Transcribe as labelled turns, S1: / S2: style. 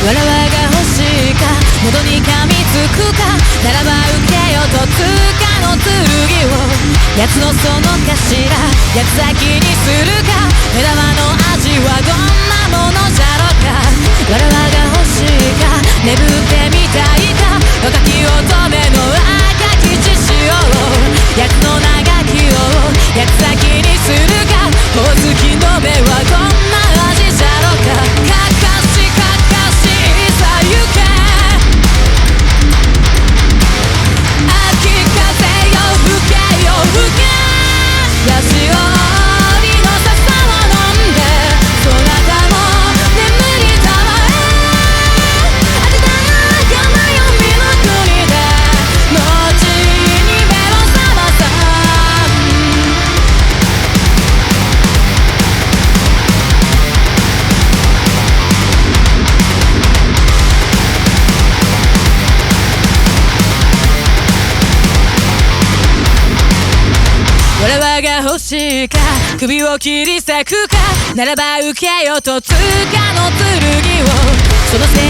S1: わらわが欲しいか、喉に噛みつくか、ならば受けよとつかの剣を、奴のその頭、八つ咲きにするか、目玉の味はどんなものじゃろか。わらわが欲しいか、眠ってみたいか、若き乙女の赤き血潮を、奴の長きを八つ咲きにするか、ほおずきの目はどんな味じゃろか。かかしかかしさ行け、秋風よ吹けよ吹け、ラジオりの笹を飲んで、そなたも眠りたまえ。あてたやまよみの国で、後に目を覚まさわらわが欲しいか、首を切り裂くか、ならば受けよとつかの剣を、その